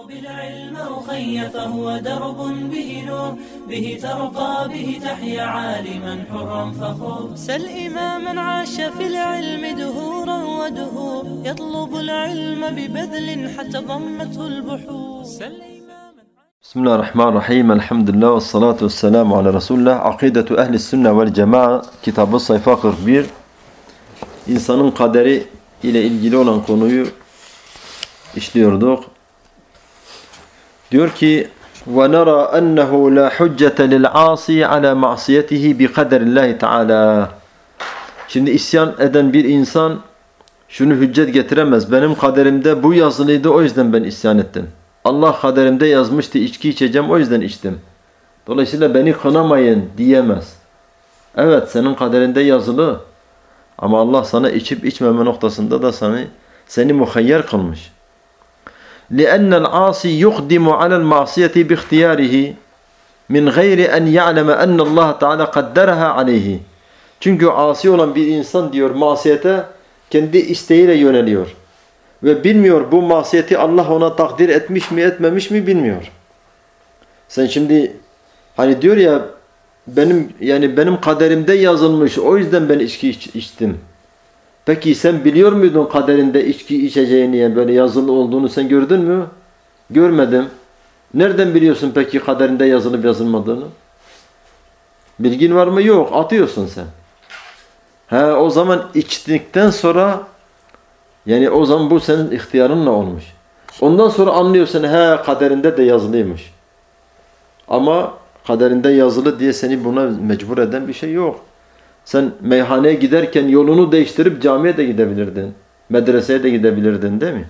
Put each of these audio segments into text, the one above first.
بالعلم أخي فهو درب به نور به ترقى به تحيا عالما حرا فخور سل إماما عاش في العلم دهورا ودهور يطلب العلم ببذل حتى ضمته البحور بسم الله الرحمن الرحيم. Elhamdülillah ve salatu ve selamu ala Resulullah. Akidetu ehli sünne vel cema'a kitabı sayfa 41. İnsanın kaderi ile ilgili olan konuyu işliyorduk. Diyor ki وَنَرَى أَنَّهُ لَا حُجَّةَ لِلْعَاصِي عَلَى مَعْصِيَتِهِ بِقَدَرِ اللّٰهِ تَعَالَى. Şimdi isyan eden bir insan şunu hüccet getiremez. Benim kaderimde bu yazılıydı, o yüzden ben isyan ettim. Allah kaderimde yazmıştı, içki içeceğim, o yüzden içtim. Dolayısıyla beni kınamayın diyemez. Evet, senin kaderinde yazılı. Ama Allah sana içip içmeme noktasında da seni muhayyer kılmış. لِأَنَّ الْعَاصِ يُقْدِمُ عَلَى الْمَعْصِيَةِ بِاخْتِيَارِهِ مِنْ غَيْرِ أَنْ يَعْلَمَ أَنَّ اللّٰهَ تَعَالَى قَدَّرَهَا عَلَيْهِ. Çünkü asi olan bir insan diyor masiyete kendi isteğiyle yöneliyor. Ve bilmiyor bu masiyeti Allah ona takdir etmiş mi etmemiş mi bilmiyor. Sen şimdi hani diyor ya benim kaderimde yazılmış, o yüzden ben içki içtim. Peki sen biliyor muydun kaderinde içki içeceğini, böyle yazılı olduğunu sen gördün mü? Görmedim. Nereden biliyorsun peki kaderinde yazılıp yazılmadığını? Bilgin var mı? Yok. Atıyorsun sen. O zaman içtikten sonra yani o zaman bu senin ihtiyarınla olmuş. Ondan sonra anlıyorsun kaderinde de yazılıymış. Ama kaderinde yazılı diye seni buna mecbur eden bir şey yok. Sen meyhaneye giderken yolunu değiştirip camiye de gidebilirdin. Medreseye de gidebilirdin, değil mi?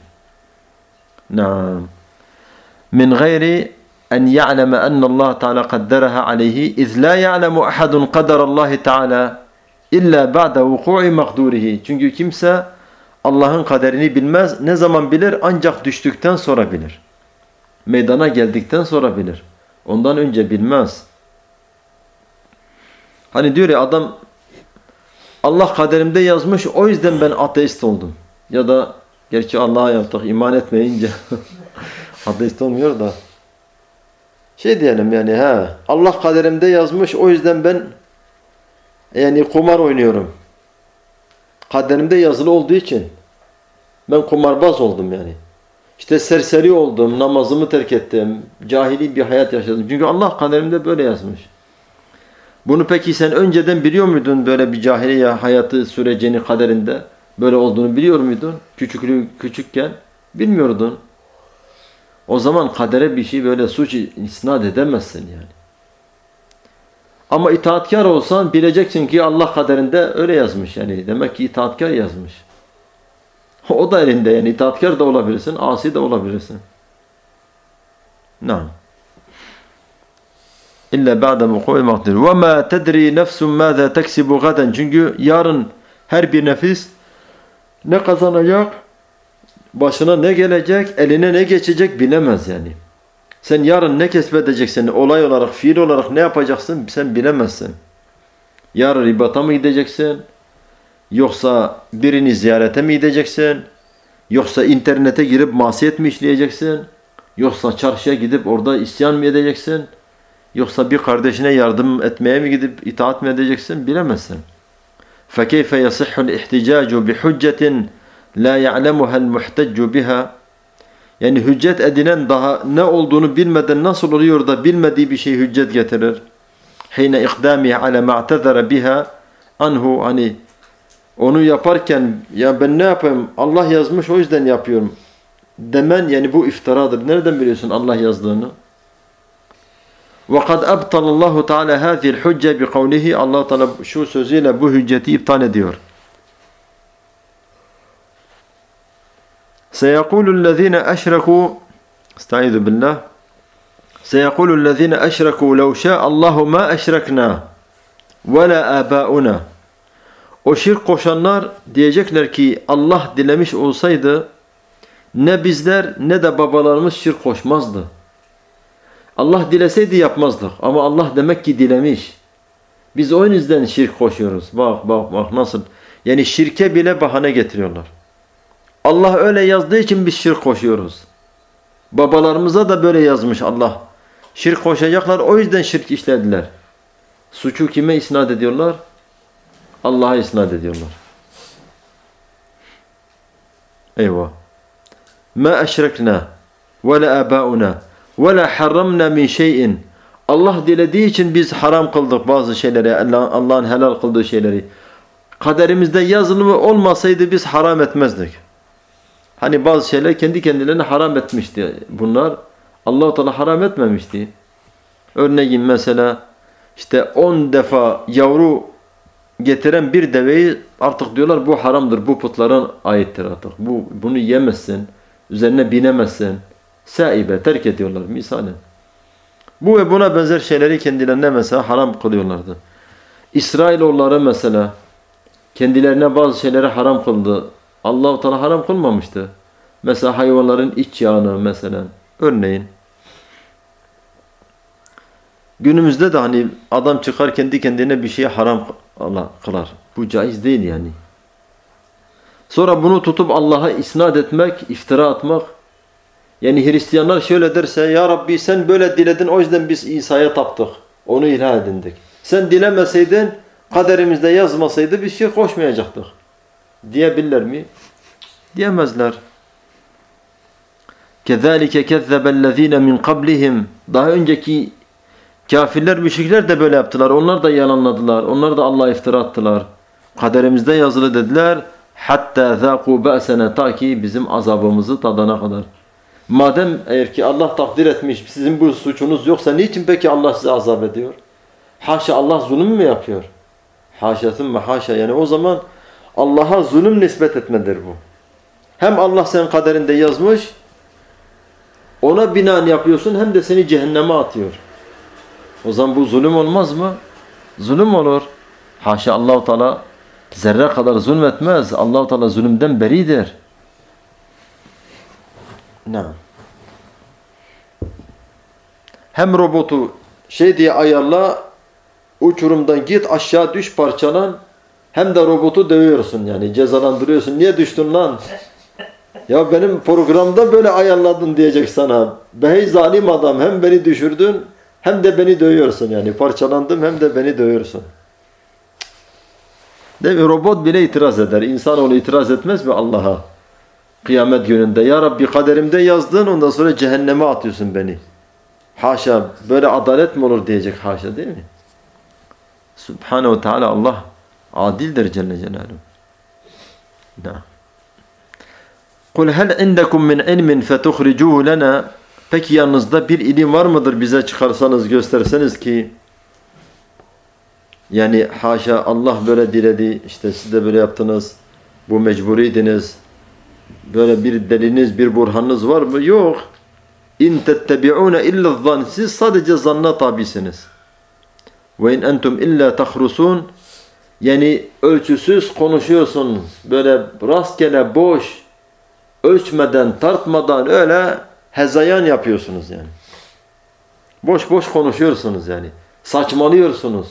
Naam. Min gayri en ya'leme ennallahu Teala kadderaha aleyhi iz la ya'lemu ahadun kaderallahi Teala illa ba'de vuku'i makdurihi. Çünkü kimse Allah'ın kaderini bilmez. Ne zaman bilir? Ancak düştükten sonra bilir. Meydana geldikten sonra bilir. Ondan önce bilmez. Hani diyor ya adam Allah kaderimde yazmış, o yüzden ben ateist oldum. Ya da gerçi Allah'a yaptık iman etmeyince ateist olmuyor da. Diyelim yani Allah kaderimde yazmış, o yüzden ben kumar oynuyorum. Kaderimde yazılı olduğu için ben kumarbaz oldum yani. İşte serseri oldum, namazımı terk ettim, cahili bir hayat yaşadım. Çünkü Allah kaderimde böyle yazmış. Bunu peki sen önceden biliyor muydun böyle bir cahiliye hayatı sürecini kaderinde böyle olduğunu biliyor muydun? Küçükken bilmiyordun. O zaman kadere bir şey böyle suç isnat edemezsin yani. Ama itaatkar olsan bileceksin ki Allah kaderinde öyle yazmış yani. Demek ki itaatkar yazmış. O da elinde yani. İtaatkar da olabilirsin, asi de olabilirsin. Naam. İlla ba'de vuku'i makdir. Ve ma tedri nefsun mâzâ teksibu gaden. Çünkü yarın her bir nefis ne kazanacak, başına ne gelecek, eline ne geçecek bilemez yani. Sen yarın ne kesbedeceksin, olay olarak, fiil olarak ne yapacaksın sen bilemezsin. Yarın ribata mı gideceksin? Yoksa birini ziyarete mi gideceksin? Yoksa internete girip masiyet mi işleyeceksin? Yoksa çarşıya gidip orada isyan mı edeceksin? Yoksa bir kardeşine yardım etmeye mi gidip itaat mı edeceksin? Bilemezsin. فَكَيْفَ يَصِحُّ الْاِحْتِجَاجُ بِحُجَّةٍ لَا يَعْلَمُهَا الْمُحْتَجُّ بِهَا. Yani hüccet edinen daha ne olduğunu bilmeden nasıl oluyor da bilmediği bir şey hüccet getirir? حِينَ اِقْدَامِهِ عَلَى مَعْتَذَرَ بِهَا anhu, hani onu yaparken ya ben ne yapayım? Allah yazmış, o yüzden yapıyorum demen yani bu iftiradır. Nereden biliyorsun Allah yazdığını? وَقَدْ أَبْطَلَ اللّٰهُ تَعَالَى هَذِي الْحُجَّةِ بِقَوْلِهِ. Allah Teala şu sözüyle bu hücceti iptal ediyor. سَيَقُولُ الَّذ۪ينَ أَشْرَكُوا اسْتَعِذُ بِاللّٰهِ سَيَقُولُ الَّذ۪ينَ أَشْرَكُوا لَوْ شَاءَ اللّٰهُ مَا أَشْرَكْنَا وَلَا آبَاؤُنَا. O şirk koşanlar diyecekler ki Allah dilemiş olsaydı ne bizler ne de babalarımız şirk koşmazdı. Allah dileseydi yapmazdık ama Allah demek ki dilemiş. Biz o yüzden şirk koşuyoruz. Bak nasıl. Yani şirke bile bahane getiriyorlar. Allah öyle yazdığı için biz şirk koşuyoruz. Babalarımıza da böyle yazmış Allah. Şirk koşacaklar, o yüzden şirk işlediler. Suçu kime isnat ediyorlar? Allah'a isnat ediyorlar. Eyvah. Ma eşrekna ve la abauna ve la harramna min şey'in. Allah dilediği için biz haram kıldık bazı şeyleri, Allah'ın helal kıldığı şeyleri. Kaderimizde yazılı olmasaydı biz haram etmezdik. Hani bazı şeyler kendi kendilerine haram etmişti bunlar. Allah-u Teala haram etmemişti. Örneğin mesela işte 10 defa yavru getiren bir deveyi artık diyorlar bu haramdır, bu putlara aittir artık. Bunu yemezsin, üzerine binemezsin. Saibe terk ediyorlar misalen. Bu ve buna benzer şeyleri kendilerine mesela haram kılıyorlardı. İsrailoğulları mesela kendilerine bazı şeyleri haram kıldı. Allah-u Teala haram kılmamıştı. Mesela hayvanların iç yağını mesela. Örneğin. Günümüzde de hani adam çıkar kendi kendine bir şeye haram kılar. Bu caiz değil yani. Sonra bunu tutup Allah'a isnat etmek, iftira atmak. Yani Hristiyanlar şöyle derse, ya Rabbi sen böyle diledin o yüzden biz İsa'ya taptık. Onu ilah edindik. Sen dilemeseydin, kaderimizde yazmasaydı bir şey koşmayacaktık. Diyebilirler mi? Diyemezler. كَذَٰلِكَ كَذَّبَ الَّذ۪ينَ مِنْ قَبْلِهِمْ. Daha önceki kafirler, müşrikler de böyle yaptılar. Onlar da yalanladılar. Onlar da Allah'a iftira attılar. Kaderimizde yazılı dediler. Hatta zâkû ba'sena, ta ki bizim azabımızı tadana kadar. Madem eğer ki Allah takdir etmiş, sizin bu suçunuz yoksa niçin peki Allah size azap ediyor? Haşa, Allah zulüm mü yapıyor? Haşa thümme haşa. Yani o zaman Allah'a zulüm nispet etmedir bu. Hem Allah senin kaderinde yazmış, ona binaen yapıyorsun, hem de seni cehenneme atıyor. O zaman bu zulüm olmaz mı? Zulüm olur. Haşa, Allah-u Teala zerre kadar zulmetmez. Allah-u Teala zulümden beridir. Ne? Hem robotu şey diye ayarla, uçurumdan git aşağı düş parçalan, hem de robotu dövüyorsun yani cezalandırıyorsun. Niye düştün lan? Ya benim programda böyle ayarladın diyecek sana. Bey zalim adam, hem beni düşürdün hem de beni dövüyorsun yani. Parçalandım hem de beni dövüyorsun. Değil mi? Robot bile itiraz eder. İnsanoğlu itiraz etmez mi Allah'a? Kıyamet gününde. Ya Rabbi kaderimde yazdın, ondan sonra cehenneme atıyorsun beni. Haşa, böyle adalet mi olur diyecek, haşa, değil mi? Subhanehu Teala Allah adildir Celle Celaluhu. قُلْ هَلْ عِنْدَكُمْ مِنْ عِلْمٍ فَتُخْرِجُوهُ لَنَا. Peki yanınızda bir ilim var mıdır, bize çıkarsanız, gösterseniz ki yani haşa Allah böyle diledi, işte siz de böyle yaptınız, bu mecburiydiniz, böyle bir deliniz, bir burhanınız var mı? Yok. اِنْ تَتَّبِعُونَ اِلَّا الظَّنِ. Siz sadece zanna tabisiniz. وَاِنْ اَنْتُمْ اِلَّا تَخْرُسُونَ. Yani ölçüsüz konuşuyorsunuz, böyle rastgele boş, ölçmeden, tartmadan öyle hezayan yapıyorsunuz yani. Boş boş konuşuyorsunuz yani. Saçmalıyorsunuz.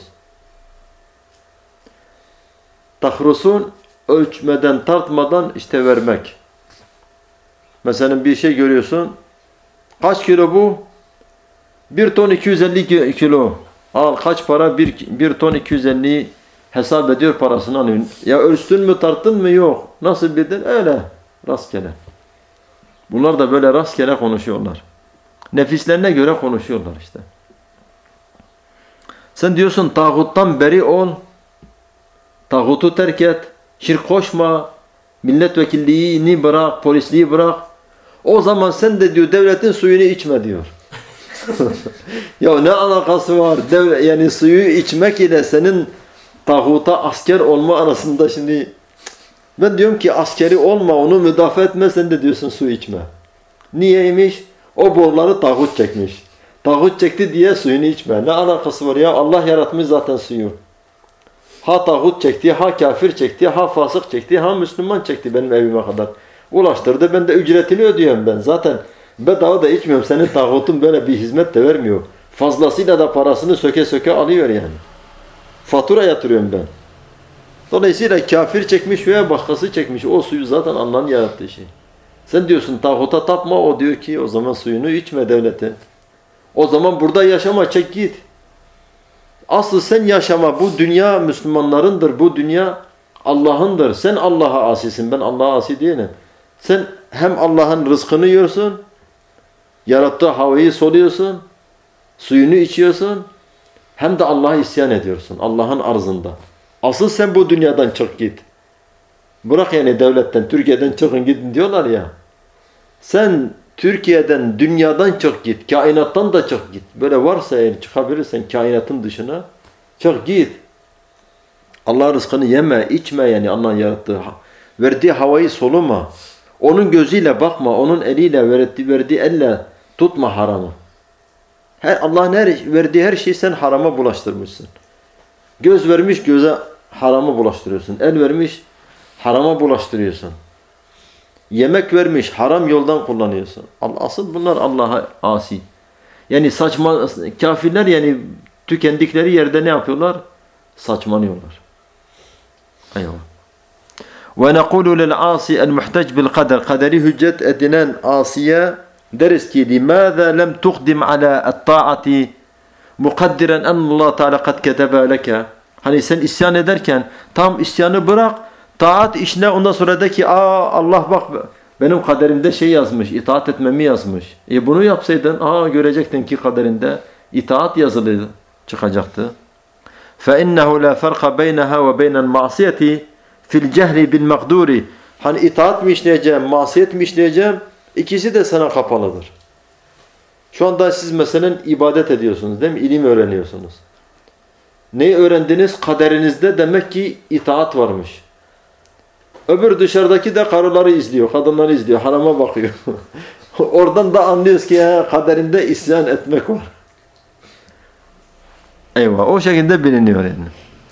Tahrusun, ölçmeden, tartmadan işte vermek. Mesela bir şey görüyorsun. Kaç kilo bu? 1 ton 250 kilo. Al kaç para? 1 ton 250 hesap ediyor, parasını alıyor. Ya ölçtün mü, tarttın mı? Yok. Nasıl bildin? Öyle. Rastgele. Bunlar da böyle rastgele konuşuyorlar. Nefislerine göre konuşuyorlar işte. Sen diyorsun tağuttan beri ol. Tağutu terk et. Şirk koşma. Milletvekilliğini bırak. Polisliği bırak. O zaman sen de diyor devletin suyunu içme diyor. Ya ne alakası var? Yani suyu içmek ile senin tağuta asker olma arasında şimdi... Ben diyorum ki askeri olma, onu müdafaa etme, sen de diyorsun su içme. Niyeymiş? O boruları tağut çekmiş. Tağut çekti diye suyunu içme. Ne alakası var ya? Allah yaratmış zaten suyu. Ha tağut çekti, ha kafir çekti, ha fasık çekti, ha Müslüman çekti benim evime kadar. Ulaştırdı, ben de ücretini ödüyorum ben. Zaten bedava da içmiyorum. Senin tağutun böyle bir hizmet de vermiyor. Fazlasıyla da parasını söke söke alıyor yani. Fatura yatırıyorum ben. Dolayısıyla kafir çekmiş veya başkası çekmiş. O suyu zaten Allah'ın yarattığı şey. Sen diyorsun tağuta tapma, o diyor ki o zaman suyunu içme devletin. O zaman burada yaşama, çek git. Asıl sen yaşama, bu dünya Müslümanlarındır, bu dünya Allah'ındır. Sen Allah'a asisin, ben Allah'a asi değilim. Sen hem Allah'ın rızkını yiyorsun, yarattığı havayı soluyorsun, suyunu içiyorsun, hem de Allah'a isyan ediyorsun Allah'ın arzında. Asıl sen bu dünyadan çık git. Bırak yani devletten, Türkiye'den çıkın gidin diyorlar ya. Sen Türkiye'den, dünyadan çık git, kainattan da çık git. Böyle varsa eğer çıkabilirsen kainatın dışına, çık git. Allah rızkını yeme, içme yani Allah'ın yarattığı. Verdiği havayı soluma. Onun gözüyle bakma, onun eliyle verdiği elle tutma haramı. Allah'ın verdiği her şeyi sen harama bulaştırmışsın. Göz vermiş, göze harama bulaştırıyorsun. El vermiş, harama bulaştırıyorsun. Yemek vermiş, haram yoldan kullanıyorsun. Asıl bunlar Allah'a asi. Yani saçma, kafirler yani tükendikleri yerde ne yapıyorlar? Saçmalıyorlar. Eyvallah. Ve nekulu lil asi el muhtac bil kader. Kaderi hüccet edinen asiye deriz ki limâzâ lem tuqdim alâ et-ta'ati mukaddiren ennallâhu teâlâ kad ketebe leke. Hani sen isyan ederken tam isyanı bırak, taat işine, ondan sonra de ki Allah bak benim kaderimde şey yazmış, itaat etmemi yazmış. Bunu yapsaydın görecektin ki kaderinde itaat yazılı çıkacaktı. فَاِنَّهُ لَا فَرْقَ بَيْنَهَا وَبَيْنَ الْمَعْصِيَةِ فِي الْجَهْلِ بِالْمَقْدُورِ. Hani itaat mi işleyeceğim, masiyet mi işleyeceğim? İkisi de sana kapalıdır. Şu anda siz mesela ibadet ediyorsunuz değil mi? İlim öğreniyorsunuz. Neyi öğrendiniz? Kaderinizde demek ki itaat varmış. Öbür dışarıdaki de karıları izliyor, kadınları izliyor, harama bakıyor. Oradan da anlıyoruz ki kaderinde isyan etmek var. Eyvah, o şekilde biliniyor yani.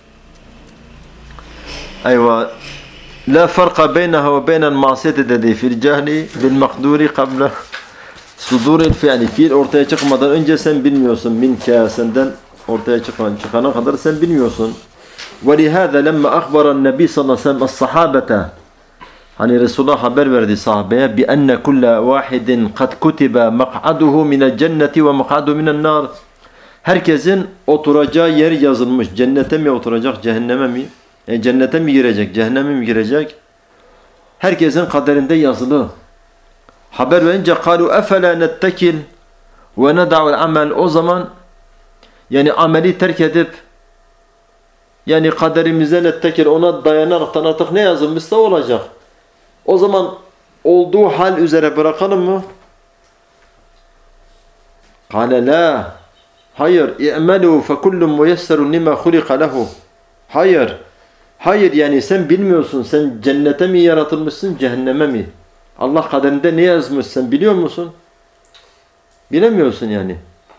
Eyvah. La farka beyneha ve beynel masiyeti dedi fil cehli bil makduri kabla suduril fi'li. Fiil ortaya çıkmadan önce sen bilmiyorsun. Minke, senden ortaya çıkana kadar sen bilmiyorsun. وَلِهَذَا لَمَّا أَخْبَرَ النَّبِي sallallahu aleyhi ve sellem الصَّحَابَةَ. Hani Resulullah haber verdi sahabeye بِأَنَّ كُلَّ وَاحِدٍ قَدْ كُتِبَ مَقْعَدُهُ مِنَ الْجَنَّةِ وَمَقْعَدُهُ مِنَ النَّارِ. Herkesin oturacağı yer yazılmış. Cennete mi oturacak, cehenneme mi? Cennete mi girecek, cehenneme mi girecek? Herkesin kaderinde yazılı. Haber verince قَالُوا أَفَلَا نَتَّكِلْ وَنَدَعُ الْعَمَلِ. O zaman yani ameli terk edip yani kaderimize nettekil, ona dayanaraktan artık ne yazılmışsa olacak. O zaman olduğu hal üzere bırakalım mı? Kâle lâ. Hayır. İ'melû fekullun muyesserun lima hulika lehu. Hayır. Hayır yani sen bilmiyorsun. Sen cennete mi yaratılmışsın, cehenneme mi? Allah kaderinde ne yazmış sen biliyor musun? Bilemiyorsun yani.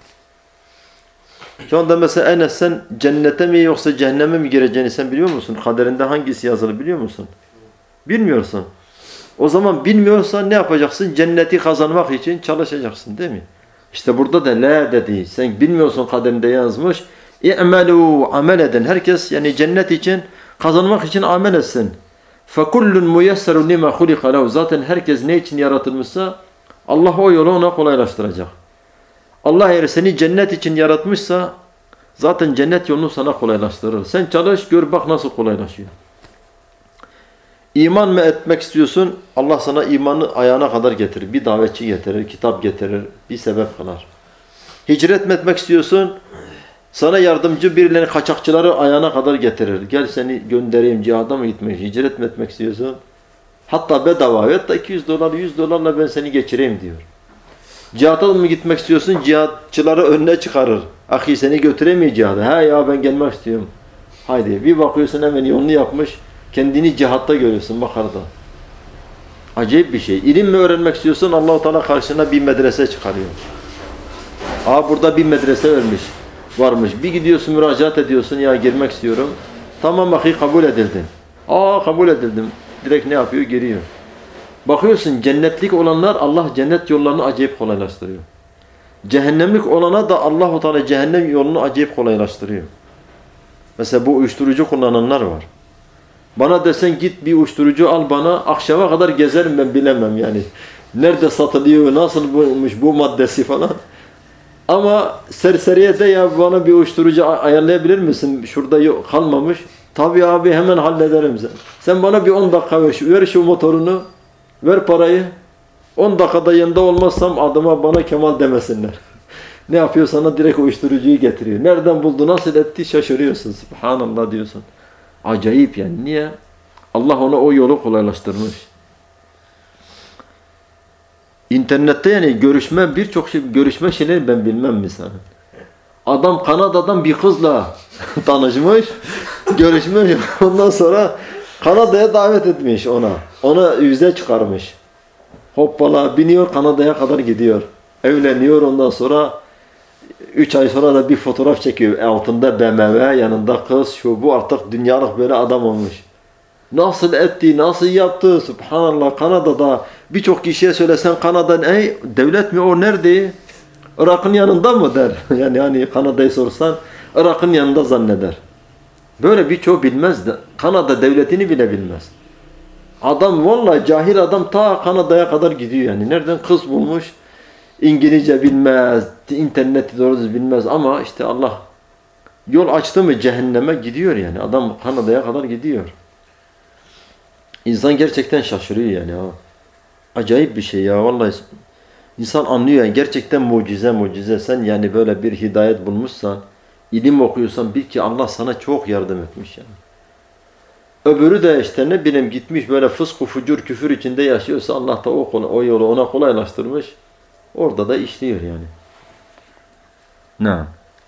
Şu anda mesela Enes, sen cennete mi yoksa cehenneme mi gireceğini sen biliyor musun? Kaderinde hangisi yazılı biliyor musun? Bilmiyorsun. O zaman bilmiyorsan ne yapacaksın? Cenneti kazanmak için çalışacaksın değil mi? İşte burada da la dedi. Sen bilmiyorsun kaderinde yazmış. İ'melû, amel edin. Herkes yani cennet için, kazanmak için amel etsin. فَكُلٌّ مُيَسَّرٌ لِمَا خُلِقَ لَهُ. Zaten herkes ne için yaratılmışsa Allah o yolu ona kolaylaştıracak. Allah eğer seni cennet için yaratmışsa zaten cennet yolunu sana kolaylaştırır. Sen çalış, gör bak nasıl kolaylaşıyor. İman mı etmek istiyorsun? Allah sana imanı ayağına kadar getirir. Bir davetçi getirir, kitap getirir, bir sebep kılar. Hicret mi etmek istiyorsun? Sana yardımcı birileri, kaçakçıları ayağına kadar getirir. Gel seni göndereyim, cihada mı gitmek? Hicret mi etmek istiyorsun? Hatta bedava, hatta 200 dolar, 100 dolarla ben seni geçireyim diyor. Cihada mı gitmek istiyorsun? Cihatçıları önüne çıkarır. Ahi seni götüreyim mi cihada? Ya ben gelmek istiyorum. Haydi. Bir bakıyorsun hemen yolunu yapmış. Kendini cihatta görüyorsun bakarda. Acayip bir şey. İlim mi öğrenmek istiyorsun? Allah-u Teala karşına bir medrese çıkarıyor. Burada bir medrese varmış. Bir gidiyorsun, müracaat ediyorsun. Ya girmek istiyorum. Tamam ahi, kabul edildin. Kabul edildim. Direkt ne yapıyor? Giriyor. Bakıyorsun cennetlik olanlar Allah cennet yollarını acayip kolaylaştırıyor. Cehennemlik olana da Allah-u Teala cehennem yolunu acayip kolaylaştırıyor. Mesela bu uyuşturucu kullananlar var. Bana desen git bir uyuşturucu al bana, akşama kadar gezerim ben bilemem yani. Nerede satılıyor, nasıl bulmuş bu maddesi falan. Ama serseriye de ya bana bir uyuşturucu ayarlayabilir misin? Şurada yok, kalmamış. Tabii abi hemen hallederim sen. Sen bana bir 10 dakika ver şu motorunu, ver parayı. 10 dakikada yanında olmazsam adıma bana Kemal demesinler. Ne yapıyor sana? Direkt uyuşturucuyu getiriyor. Nereden buldu, nasıl etti şaşırıyorsun. Subhanallah diyorsun. Acayip yani. Niye? Allah ona o yolu kolaylaştırmış. İnternette yani görüşme birçok şey, görüşme şeyleri ben bilmem mesela. Adam Kanada'dan bir kızla tanışmış, görüşmüş. Ondan sonra Kanada'ya davet etmiş ona. Ona vize çıkarmış. Hoppala biniyor Kanada'ya kadar gidiyor. Evleniyor ondan sonra 3 ay sonra da bir fotoğraf çekiyor. Altında BMW, yanında kız, şu bu artık dünyalık böyle adam olmuş. Nasıl etti, nasıl yaptı? Subhanallah Kanada'da birçok kişiye söylesen Kanada devlet mi o nerede? Irak'ın yanında mı der. Yani Kanada'yı sorsan Irak'ın yanında zanneder. Böyle birçoğu bilmez de Kanada devletini bile bilmez. Adam vallahi cahil adam ta Kanada'ya kadar gidiyor yani. Nereden kız bulmuş? İngilizce bilmez, interneti doğru düz bilmez ama işte Allah yol açtı mı cehenneme gidiyor yani. Adam Kanada'ya kadar gidiyor. İnsan gerçekten şaşırıyor yani. Acayip bir şey ya vallahi. İnsan anlıyor yani gerçekten mucize. Sen yani böyle bir hidayet bulmuşsan, ilim okuyorsan bil ki Allah sana çok yardım etmiş yani. Öbürü de işte ne bileyim gitmiş böyle fısk, fucur, küfür içinde yaşıyorsa Allah da o yolu ona kolaylaştırmış. Orada da işliyor yani. Naam.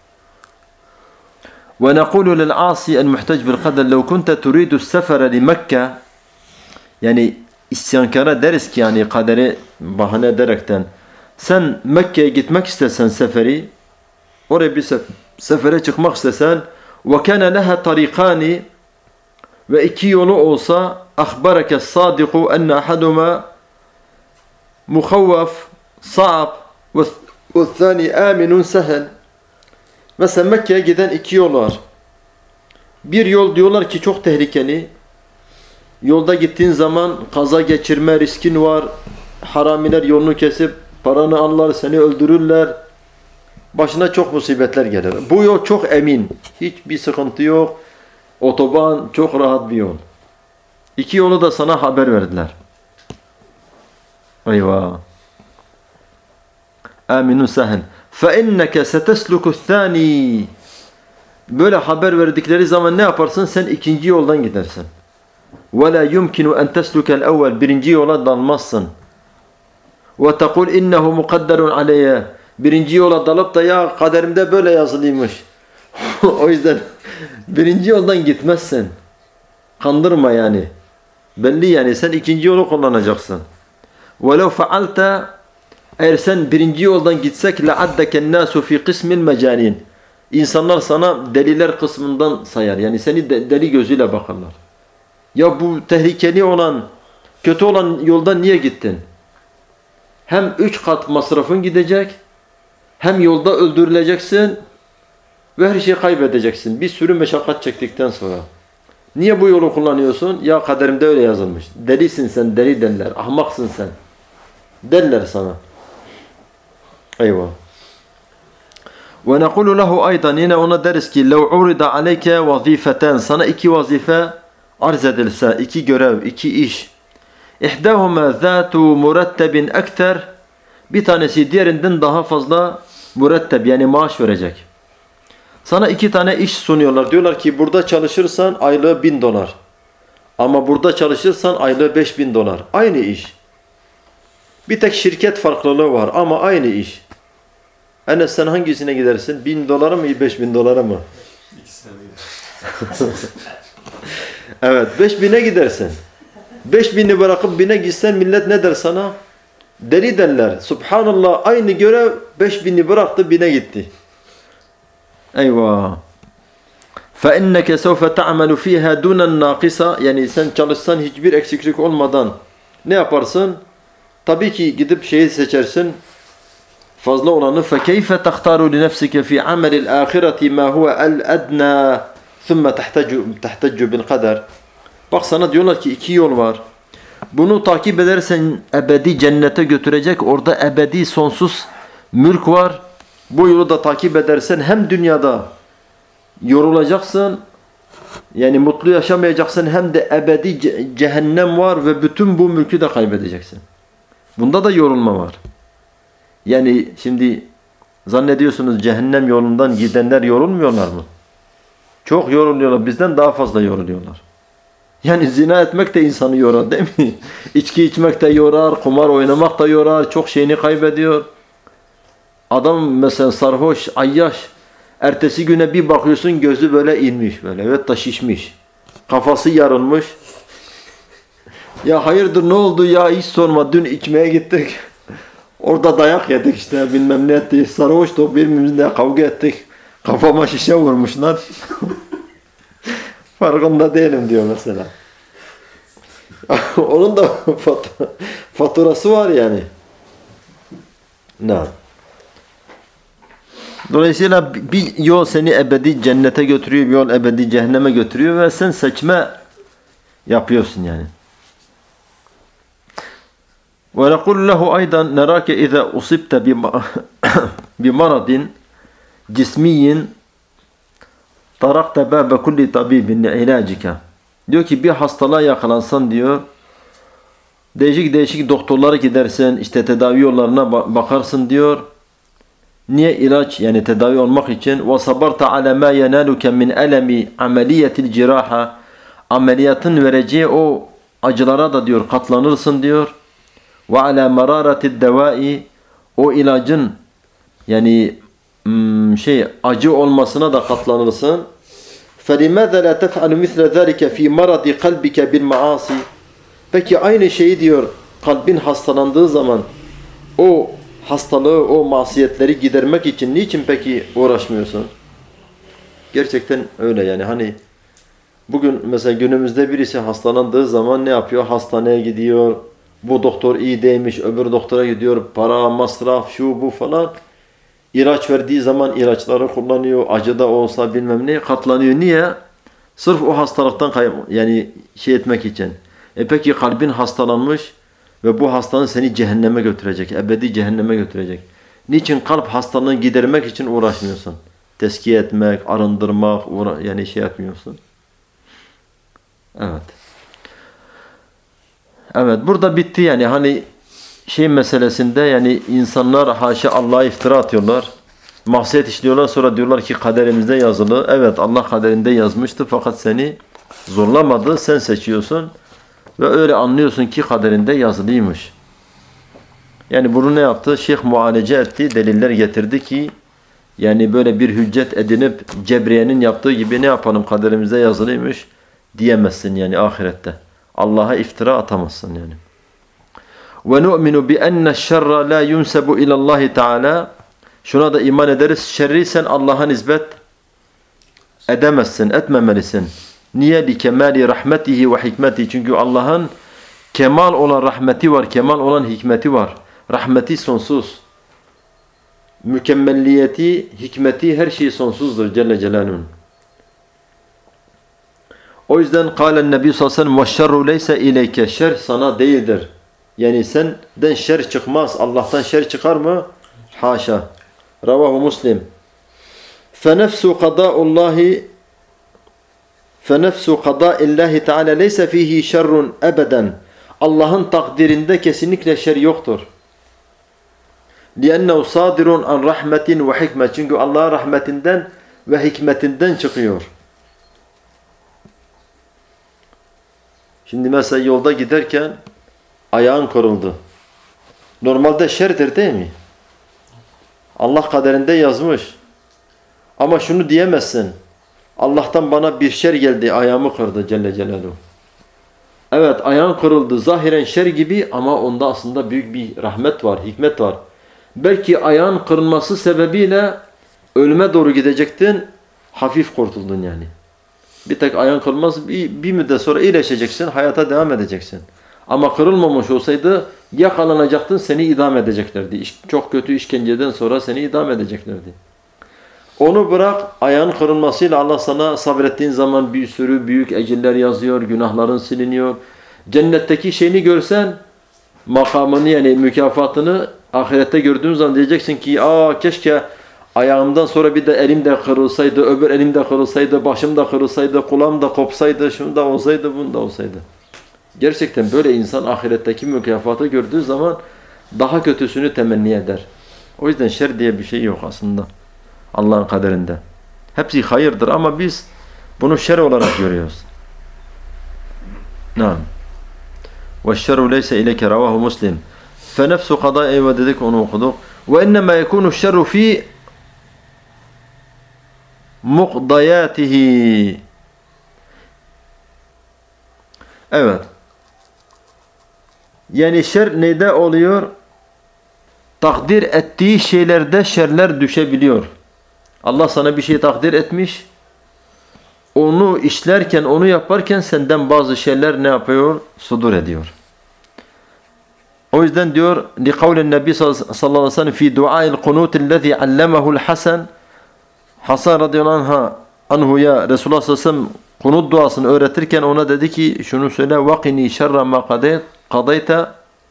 وَنَقُولُ لِلْعَاصِي الْمُحْتَجْ بِالْقَدَرِ لَوْ كُنْتَ تُرِيدُ السَّفَرَ لِمَكَّةِ Yani isyankara deriz ki yani kaderi bahane ederekten sen Mekke'ye gitmek istesen seferi oraya bir sefere çıkmak istesen وَكَانَ لَهَا طَرِيقَانِ ve iki yolu olsa أَخْبَرَكَ الصَّادِقُ أَنَّ أَحَدُمَا مُخَوَّفْ صَعَبْ وَالثَّانِي آمِنٌ سَهَلٌ Mesela Mekke'ye giden iki yol var. Bir yol diyorlar ki çok tehlikeli. Yolda gittiğin zaman kaza geçirme riskin var. Haramiler yolunu kesip paranı alırlar, seni öldürürler. Başına çok musibetler gelir. Bu yol çok emin. Hiçbir sıkıntı yok. Otoban çok rahat bir yol. İki yolu da sana haber verdiler. Eyvah. Aminun sehel. فَاِنَّكَ سَتَسْلُكُ الثَّانِي Böyle haber verdikleri zaman ne yaparsın? Sen ikinci yoldan gidersin. وَلَا يُمْكِنُ أَنْ تَسْلُكَ الْاَوَّلِ Birinci yola dalmazsın. وَتَقُولْ اِنَّهُ مُقَدَّرٌ عَلَيَّ Birinci yola dalıp da ya kaderimde böyle yazılıymış. O yüzden birinci yoldan gitmezsin. Kandırma yani. Belli yani sen ikinci yolu kullanacaksın. وَلَوْ فَعَلْتَ Eğer sen birinci yoldan gitsek لَعَدَّكَ النَّاسُ فِي قِسْمِ الْمَجَانِينَ İnsanlar sana deliler kısmından sayar. Yani seni deli gözüyle bakarlar. Ya bu tehlikeli olan, kötü olan yoldan niye gittin? Hem 3 kat masrafın gidecek, hem yolda öldürüleceksin ve her şeyi kaybedeceksin. Bir sürü meşakkat çektikten sonra. Niye bu yolu kullanıyorsun? Ya kaderimde öyle yazılmış. Delisin sen, deli derler. Ahmaksın sen. Derler sana. Eyvah. وَنَقُولُ لَهُ aydan Yine ona deriz ki لَوْ عُرِضَ عَلَيْكَ وَظِيفَةً Sana iki vazife arz edilse, iki görev, iki iş. اِحْدَاهُمَا ذَاتُ مُرَتَّبٍ اَكْتَرٍ Bir tanesi diğerinden daha fazla müretteb yani maaş verecek. Sana iki tane iş sunuyorlar. Diyorlar ki burada çalışırsan aylığı $1000. Ama burada çalışırsan aylığı $5000. Aynı iş. Bir tek şirket farklılığı var ama aynı iş. Enes sen hangisine gidersin? $1000 mı $5000 mı? İkisine gider. Evet 5000'e gidersin. 5000'i bırakıp 1000'e gitsen millet ne der sana? Deli derler. Subhanallah aynı görev 5000'i bıraktı 1000'e gitti. Eyvah. فَاِنَّكَ سَوْفَ تَعْمَلُ ف۪يهَا دُونَ النَّاقِسَ Yani sen çalışsan hiçbir eksiklik olmadan ne yaparsın? Tabii ki gidip şeyi seçersin. Fazla olanı فَكَيْفَ تَخْتَارُ لِنَفْسِكَ فِي عَمَلِ الْآخِرَةِ مَا هُوَ الْأَدْنَى ثُمَّ تَحْتَجُّ بِالْقَدَرِ Bak sana diyorlar ki iki yol var. Bunu takip edersen ebedi cennete götürecek. Orada ebedi sonsuz mülk var. Bu yolu da takip edersen hem dünyada yorulacaksın, yani mutlu yaşamayacaksın, hem de ebedi cehennem var ve bütün bu mülkü de kaybedeceksin. Bunda da yorulma var. Yani şimdi zannediyorsunuz cehennem yolundan gidenler yorulmuyorlar mı? Çok yoruluyorlar. Bizden daha fazla yoruluyorlar. Yani zina etmek de insanı yorar değil mi? İçki içmek de yorar, kumar oynamak da yorar, çok şeyini kaybediyor. Adam mesela sarhoş, ayyaş, ertesi güne bir bakıyorsun gözü böyle inmiş böyle ve da şişmiş. Kafası yarılmış. Ya hayırdır ne oldu ya hiç sorma, dün içmeye gittik. Orada dayak yedik işte, bilmem ne ettik. Sarhoştuk, birbirimizle kavga ettik. Kafama şişe vurmuşlar. Farkında değilim diyor mesela. Onun da faturası var yani. Ne? Dolayısıyla bir yol seni ebedi cennete götürüyor, bir yol ebedi cehenneme götürüyor ve sen seçme yapıyorsun yani. وَنَقُلُ لَهُ اَيْضًا نَرَاكَ اِذَا اُصِبْتَ بِمَرَضٍ جِسْمِيٍّ طَرَقْتَ بَابَ كُلِّ طَبِيبٍ لِعِلَاجِكَ. Diyor ki bir hastalığa yakalansan diyor, değişik doktorlara gidersen, işte tedavi yollarına bakarsın diyor. Niye? İlaç, yani tedavi olmak için. وَصَبَرْتَ عَلَى مَا يَنَالُكَ مِنْ أَلَمِ عَمَلِيَةِ الْجِرَاحَ. Ameliyatın vereceği o acılara da diyor katlanırsın diyor. وَعَلَى مَرَارَةِ الدَّوَائِ. O ilacın yani acı olmasına da katlanırsın. فَلِمَاذَا لَا تَفْعَلُ مِثْلَ ذَلِكَ فِي مَرَضِ قَلْبِكَ بِالْمَعَاصِ. Peki aynı şeyi diyor kalbin hastalandığı zaman o hastalığı, o masiyetleri gidermek için niçin peki uğraşmıyorsun? Gerçekten öyle yani, hani bugün mesela günümüzde birisi hastalandığı zaman ne yapıyor? Hastaneye gidiyor. Bu doktor iyi değilmiş, öbür doktora gidiyor. Para, masraf, şu bu falan. İlaç verdiği zaman ilaçları kullanıyor. Acı da olsa bilmem ne katlanıyor. Niye? Sırf o hastalıktan yani etmek için. Peki kalbin hastalanmış ve bu hastalığın seni cehenneme götürecek. Ebedi cehenneme götürecek. Niçin kalp hastalığını gidermek için uğraşmıyorsun? Teskiye etmek, arındırmak, yani yapmıyorsun. Evet. Evet, burada bitti yani, hani meselesinde yani insanlar haşa Allah'a iftira atıyorlar. Mahsiyet işliyorlar, sonra diyorlar ki kaderimizde yazılı. Evet, Allah kaderinde yazmıştı fakat seni zorlamadı, sen seçiyorsun. Ve öyle anlıyorsun ki kaderinde yazılıymış. Yani bunu ne yaptı? Şeyh muhalece etti, deliller getirdi ki yani böyle bir hüccet edinip Cebriye'nin yaptığı gibi ne yapalım kaderimizde yazılıymış diyemezsin yani ahirette. Allah'a iftira atamazsın yani. وَنُؤْمِنُ بِأَنَّ الشَّرَّ لَا يُنْسَبُ اِلَى اللّٰهِ تَعَالَى. Şuna da iman ederiz. Şerri sen Allah'a nispet edemezsin, etmemelisin. Niye? لِكَمَالِ رَحْمَتِهِ وَحِكْمَتِهِ. Çünkü Allah'ın kemal olan rahmeti var, kemal olan hikmeti var. Rahmeti sonsuz. Mükemmelliyeti, hikmeti, her şey sonsuzdur Celle Celaluhu'nun. O yüzden kâlen Nebi sallallahu aleyhi ve sellem وَالشَّرُّ لَيْسَ اِلَيْكَ. Şer sana değildir. Yani senden şer çıkmaz. Allah'tan şer çıkar mı? Haşa. Ravahu Muslim. فَنَفْسُ قَضَاءُ اللّٰهِ فَنَفْسُ قَضَاءِ اللّٰهِ تَعَالَى لَيْسَ ف۪يهِ شَرٌ اَبَدًا. Allah'ın takdirinde kesinlikle şer yoktur. لِأَنَّهُ صَادِرٌ عَنْ رَحْمَةٍ وَحِكْمَةٍ. Çünkü Allah'ın rahmetinden ve hikmetinden çıkıyor. Şimdi mesela yolda giderken ayağın kırıldı. Normalde şerdir değil mi? Allah kaderinde yazmış. Ama şunu diyemezsin. Allah'tan bana bir şer geldi, ayağımı kırdı Celle Celaluhu. Evet, ayağın kırıldı, zahiren şer gibi ama onda aslında büyük bir rahmet var, hikmet var. Belki ayağın kırılması sebebiyle ölüme doğru gidecektin, hafif kurtuldun yani. Bir tek ayağın kırılmaz, bir müddet sonra iyileşeceksin, hayata devam edeceksin. Ama kırılmamış olsaydı yakalanacaktın, seni idam edeceklerdi. Çok kötü işkenceden sonra seni idam edeceklerdi. Onu bırak, ayağın kırılmasıyla Allah sana sabrettiğin zaman bir sürü büyük ecirler yazıyor, günahların siliniyor. Cennetteki şeyini görsen, makamını yani mükafatını ahirette gördüğün zaman diyeceksin ki keşke ayağımdan sonra bir de elim de kırılsaydı, öbür elim de kırılsaydı, başım da kırılsaydı, kulağım da kopsaydı, şunu da olsaydı, bunu da olsaydı. Gerçekten böyle insan ahiretteki mükafatı gördüğü zaman daha kötüsünü temenni eder. O yüzden şer diye bir şey yok aslında Allah'ın kaderinde. Hepsi hayırdır ama biz bunu şer olarak görüyoruz. Naam. وَالشَّرُّ لَيْسَ اِلَيْكَ رَوَاهُ مُسْلِمٍ فَنَفْسُ قَضَاءِ ve dedik onu okuduk. وَاِنَّمَا يَكُونُ الشَّرُّ ف۪ي مُقْضَيَاتِهِ Evet. Yani şer neyde oluyor? Takdir ettiği şeylerde şerler düşebiliyor. Allah sana bir şey takdir etmiş. Onu işlerken, onu yaparken senden bazı şeyler ne yapıyor? Sudur ediyor. O yüzden diyor لِقَوْلِ Nebi sallallahu aleyhi ve sellem فِي دُعَاءِ الْقُنُوتِ الَّذ۪ي عَلَّمَهُ الْحَسَنِ Hasan radıyallahu anhu'ya Resulullah sallallahu aleyhi ve sellem kunut duasını öğretirken ona dedi ki şunu söyle وَقِنِي شَرَّ مَا قَضَيْتَ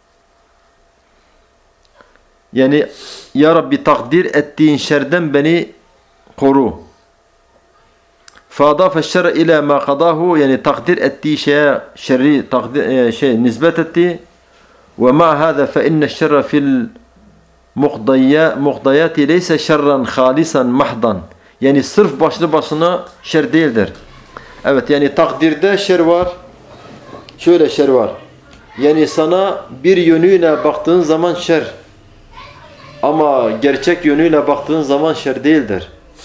Yani ya Rabbi takdir ettiğin şerden beni koru. فَاضَافَ الشَّرَّ اِلَى مَا قَضَاهُ Yani takdir ettiği şeye şerri nispet etti. وَمَعْ هَذَا فَاِنَّ الشَّرَّ فِي الْمُقْضَيَاتِ لَيْسَ شَرًّا خَالِصًا مَحْضًا Yani sırf başlı başına şer değildir. Evet yani takdirde şer var. Şöyle şer var. Yani sana bir yönüyle baktığın zaman şer. Ama gerçek yönüyle baktığın zaman şer değildir.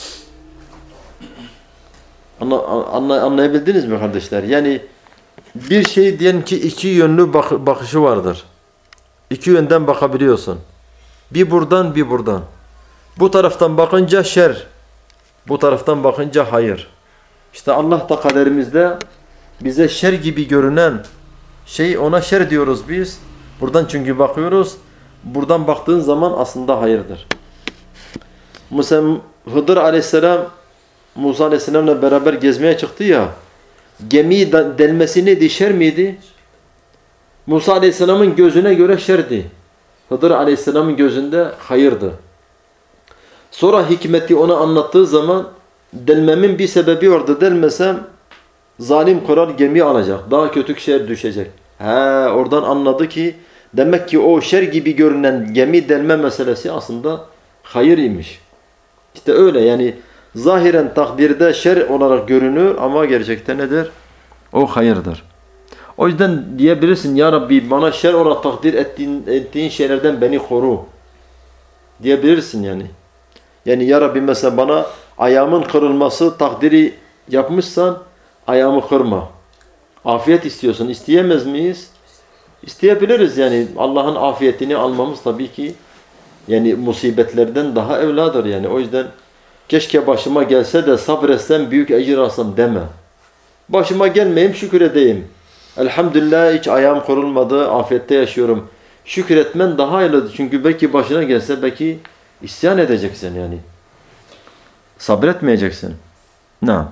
Anlayabildiniz mi kardeşler? Yani bir şey diyelim ki iki yönlü bakışı vardır. İki yönden bakabiliyorsun. Bir buradan bir buradan. Bu taraftan bakınca şer. Bu taraftan bakınca hayır. İşte Allah da kaderimizde bize şer gibi görünen şey ona şer diyoruz biz. Buradan çünkü bakıyoruz. Buradan baktığın zaman aslında hayırdır. Mesela Hıdır aleyhisselam Musa aleyhisselamla beraber gezmeye çıktı ya. Gemiyi delmesi neydi? Şer miydi? Musa aleyhisselamın gözüne göre şerdi. Hıdır aleyhisselamın gözünde hayırdı. Sonra hikmeti ona anlattığı zaman delmemin bir sebebi orada, delmesem zalim kral gemiyi alacak. Daha kötü şer düşecek. Oradan anladı ki demek ki o şer gibi görünen gemi delme meselesi aslında hayır imiş. İşte öyle yani zahiren takdirde şer olarak görünür ama gerçekten nedir? O hayırdır. O yüzden diyebilirsin ya Rabbi bana şer olarak takdir ettiğin şeylerden beni koru. Diyebilirsin yani. Yani ya Rabbi mesela bana ayağımın kırılması takdiri yapmışsan ayağımı kırma. Afiyet istiyorsun. İsteyemez miyiz? İsteyebiliriz yani. Allah'ın afiyetini almamız tabii ki yani musibetlerden daha evladır yani. O yüzden keşke başıma gelse de sabretsem büyük ecir alsam deme. Başıma gelmeyeyim şükür edeyim. Elhamdülillah hiç ayağım kırılmadı, afiyette yaşıyorum. Şükretmen daha hayırlıdır. Çünkü belki başına gelse belki isyan edeceksin yani. Sabretmeyeceksin. Naam.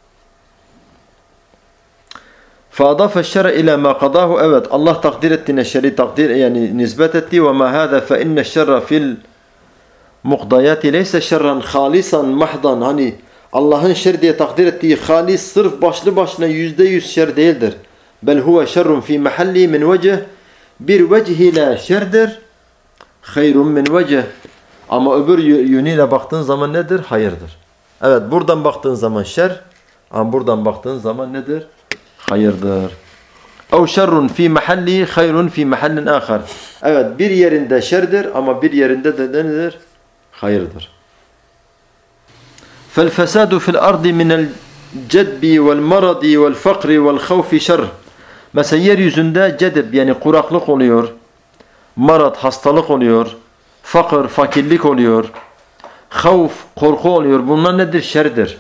فَاضَافَ الشَّرَ اِلَى مَا قَضَاهُ Evet Allah takdir ettiğine şer'i takdir yani nispet etti. وَمَا هَذَا فَاِنَّ الشَّرَّ فِي الْمُقْضَيَاتِ لَيْسَ شَرًّا خَالِصًا مَحْضًا Hani Allah'ın şer diye takdir ettiği halis sırf başlı başına %100 şer değildir. Bel huve şerrun fi mahalli min vecih bir vecih ile şerdir. Hayrun min vecih ama öbür yönüyle baktığın zaman nedir? Hayırdır. Evet buradan baktığın zaman şer ama buradan baktığın zaman nedir? Hayırdır. Ev şerrun fi mahalli hayrun fi mahallin ahar. Evet bir yerinde şerdir ama bir yerinde de nedir? Hayırdır. فَالْفَسَادُ فِي الْأَرْضِ مِنَ الْجَدْبِ وَالْمَرَضِ وَالْفَقْرِ وَالْخَوْفِ شَرْ Mesela yeryüzünde cedb yani kuraklık oluyor, marat hastalık oluyor, fakir fakirlik oluyor, havf korku oluyor. Bunlar nedir? Şerdir.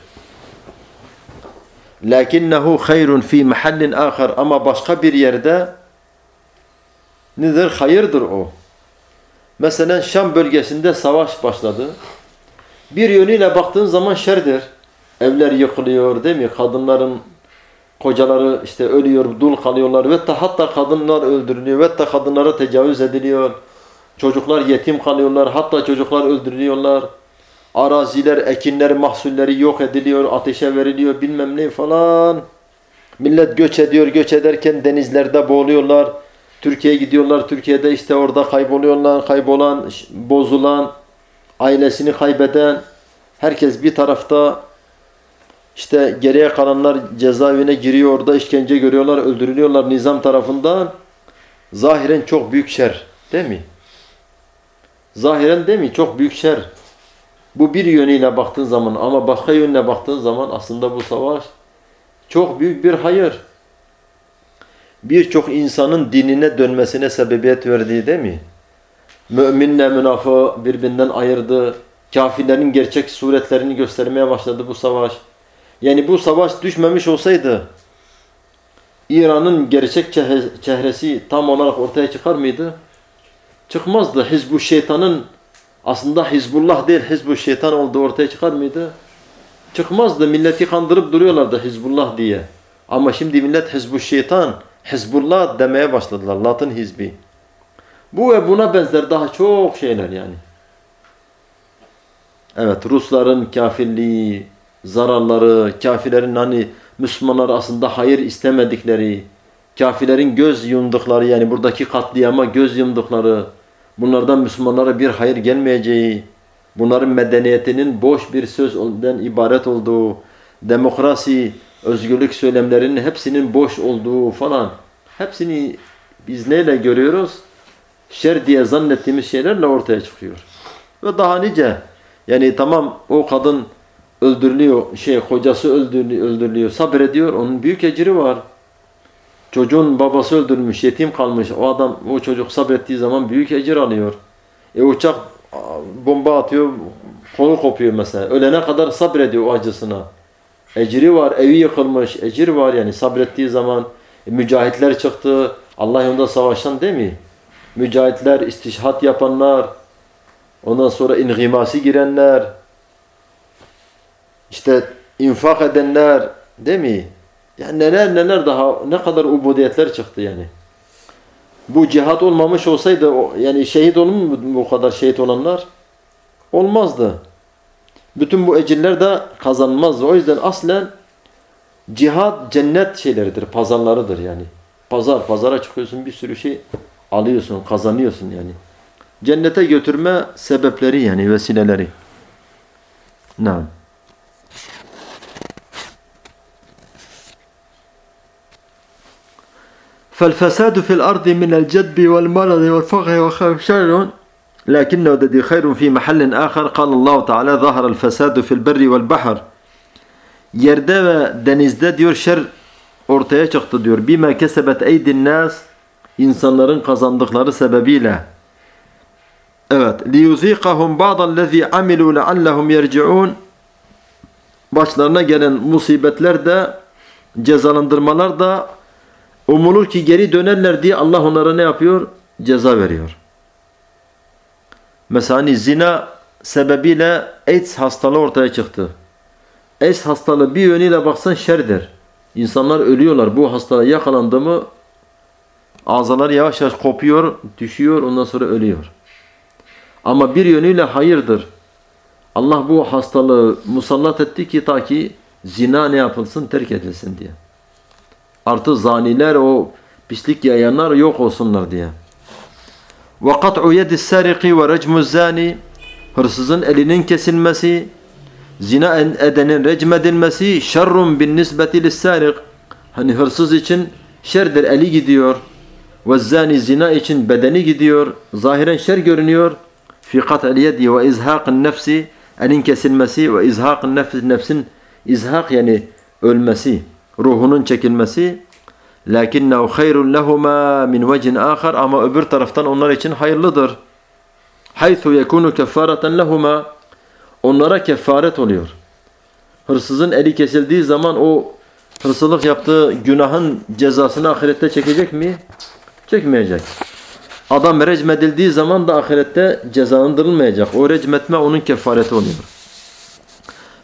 لَكِنَّهُ خَيْرٌ فِي مَحَلٍ آخر Ama başka bir yerde nedir? Hayırdır o. Mesela Şam bölgesinde savaş başladı. Bir yönüyle baktığın zaman şerdir. Evler yıkılıyor değil mi? Kadınların kocaları işte ölüyor, dul kalıyorlar ve hatta kadınlar öldürülüyor ve kadınlara tecavüz ediliyor. Çocuklar yetim kalıyorlar, hatta çocuklar öldürülüyorlar. Araziler, ekinler, mahsulleri yok ediliyor, ateşe veriliyor, bilmem ne falan. Millet göç ediyor, göç ederken denizlerde boğuluyorlar. Türkiye'ye gidiyorlar, Türkiye'de işte orada kayboluyorlar, kaybolan, bozulan, ailesini kaybeden. Herkes bir tarafta, işte geriye kalanlar cezaevine giriyor, orada işkence görüyorlar, öldürülüyorlar nizam tarafından. Zahiren çok büyük şer, değil mi? Zahiren değil mi? Çok büyük şer. Bu bir yönüyle baktığın zaman, ama başka yönüne baktığın zaman aslında bu savaş çok büyük bir hayır. Birçok insanın dinine dönmesine sebebiyet verdiği, değil mi? Müminle münafığı birbirinden ayırdı. Kafirlerin gerçek suretlerini göstermeye başladı bu savaş. Yani bu savaş düşmemiş olsaydı İran'ın gerçek çehresi tam olarak ortaya çıkar mıydı? Çıkmazdı. Hizb-ı Şeytan'ın aslında Hizbullah değil, Hizb-ı Şeytan olduğu ortaya çıkar mıydı? Çıkmazdı. Milleti kandırıp duruyorlardı Hizbullah diye. Ama şimdi millet Hizb-ı Şeytan, Hizbullah demeye başladılar. Latin hizbi. Bu ve buna benzer daha çok şeyler yani. Evet, Rusların kafirliği, zararları, kafirlerin hani Müslümanlar aslında hayır istemedikleri, kafirlerin göz yumdukları, yani buradaki katliama göz yumdukları, bunlardan Müslümanlara bir hayır gelmeyeceği, bunların medeniyetinin boş bir sözden ibaret olduğu, demokrasi, özgürlük söylemlerinin hepsinin boş olduğu falan, hepsini biz neyle görüyoruz? Şer diye zannettiğimiz şeylerle ortaya çıkıyor. Ve daha nice, yani tamam o kadın öldürülüyor, kocası öldürülüyor, sabrediyor, onun büyük ecri var. Çocuğun babası öldürülmüş, yetim kalmış, o çocuk sabrettiği zaman büyük ecir alıyor. Uçak bomba atıyor, kolu kopuyor mesela. Ölene kadar sabrediyor o acısına. Ecri var, evi yıkılmış, ecir var yani sabrettiği zaman. Mücahitler çıktı, Allah yolunda savaşan değil mi? Mücahitler, istişhat yapanlar, ondan sonra ingimasi girenler, işte infak edenler, değil mi? Yani neler daha, ne kadar ubudiyetler çıktı yani. Bu cihat olmamış olsaydı, yani şehit olur mu bu kadar şehit olanlar? Olmazdı. Bütün bu ecirler de kazanmazdı. O yüzden aslen cihat cennet şeyleridir, pazarlarıdır yani. Pazara çıkıyorsun, bir sürü şey alıyorsun, kazanıyorsun yani. Cennete götürme sebepleri yani, vesileleri. Naam. فالفساد في الأرض من الجدب والمرض والفقر وخير شر لكنه الذي خير في محل آخر قال الله تعالى ظهر الفساد في البر والبحر. Yerde ve denizde diyor şer ortaya çıktı diyor. Bima kesebet eydin nas, insanların kazandıkları sebebiyle. Evet. Liyuziqahum ba'dallazi amilu leallehum yerciun. Başlarına gelen musibetler de, cezalandırmalar da umulur ki geri dönerler diye Allah onlara ne yapıyor? Ceza veriyor. Mesela hani zina sebebiyle AIDS hastalığı ortaya çıktı. AIDS hastalığı bir yönüyle baksan şerdir. İnsanlar ölüyorlar. Bu hastalığa yakalandı mı ağzalar yavaş yavaş kopuyor, düşüyor, ondan sonra ölüyor. Ama bir yönüyle hayırdır. Allah bu hastalığı musallat etti ki ta ki zina ne yapılsın? Terk edilsin diye. Artı zaniler, o pislik yayanlar yok olsunlar diye. وَقَطْعُ يَدِ السَّارِقِ وَرَجْمُ الزَّانِ, hırsızın elinin kesilmesi, zina edenin recmedilmesi, şerrun bin nisbeti lissarik, hani hırsız için şerdir, eli gidiyor. وَالزَّانِ, zina için bedeni gidiyor. Zahiren şer görünüyor. فِي قَطْعِ الْيَدِ وَاِزْهَاقِ النَّفْسِ, elin kesilmesi ve izhak nefsin izhak yani ölmesi, ruhunun çekilmesi. Lakinnehu hayrun lehuma min vecin ahar, ama öbür taraftan onlar için hayırlıdır. Haythu yekunu kefareten lehuma, onlara kefaret oluyor. Hırsızın eli kesildiği zaman o hırsızlık yaptığı günahın cezasını ahirette çekecek mi? Çekmeyecek. Adam recmedildiği zaman da ahirette cezalandırılmayacak. O recmetme onun kefareti oluyor.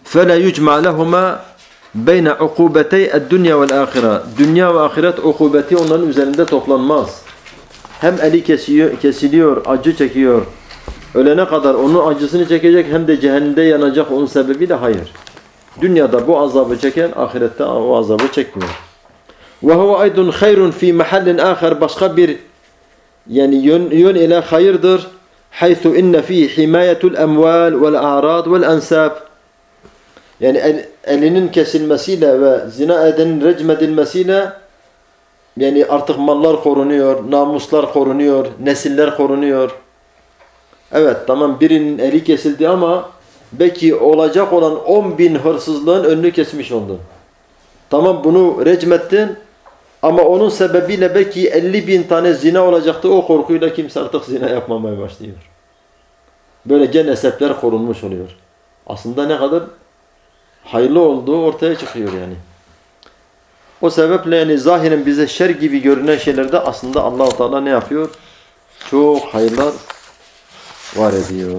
فَلَا يُجْمَعْ لَهُمَا بَيْنَ عُقُوبَتَيْ الدُّنْيَا وَالْآخِرَةِ Dünya ve ahiret ukubeti onların üzerinde toplanmaz. Hem eli kesiliyor, acı çekiyor. Ölene kadar onun acısını çekecek, hem de cehennemde yanacak onun sebebiyle hayır. Dünyada bu azabı çeken, ahirette o azabı çekmiyor. وَهُوَ اَيْضٌ خَيْرٌ ف۪ي مَحَلٍ آخر Başka bir yani yön ile hayırdır. حَيْثُ اِنَّ ف۪ي حِمَايَةُ الْاَمْوَالِ وَالْاَعْرَاضِ وَالْاَنْسَابِ Yani elinin kesilmesiyle ve zina edenin recmedilmesiyle yani artık mallar korunuyor, namuslar korunuyor, nesiller korunuyor. Evet tamam birinin eli kesildi ama belki olacak olan 10.000 hırsızlığın önünü kesmiş oldu. Tamam bunu recmettin ama onun sebebiyle belki 50.000 tane zina olacaktı. O korkuyla kimse artık zina yapmamaya başlıyor. Böylece nesepler korunmuş oluyor. Aslında ne kadar hayırlı olduğu ortaya çıkıyor yani. O sebeple yani zahiren bize şer gibi görünen şeylerde aslında Allah-u Teala ne yapıyor? Çok hayırlar var ediyor.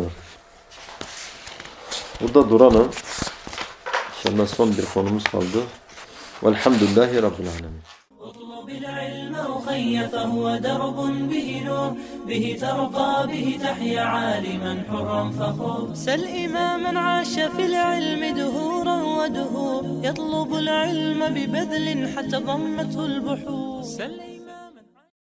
Burada duralım. İnşallah son bir konumuz kaldı. Velhamdülillahi Rabbil Alemin. اطلب العلم أخي فهو درب به نور به ترقى به تحيا عالما حرا فخور سل إماما عاش في العلم دهورا ودهور يطلب العلم ببذل حتى ضمته البحور